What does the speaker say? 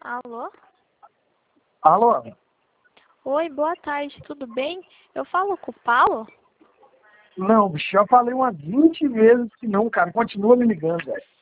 Alô? Alô? Oi, boa tarde, tudo bem? Eu falo com o Paulo? Não, bicho, já falei umas 20 vezes que não, cara. Continua me ligando, velho.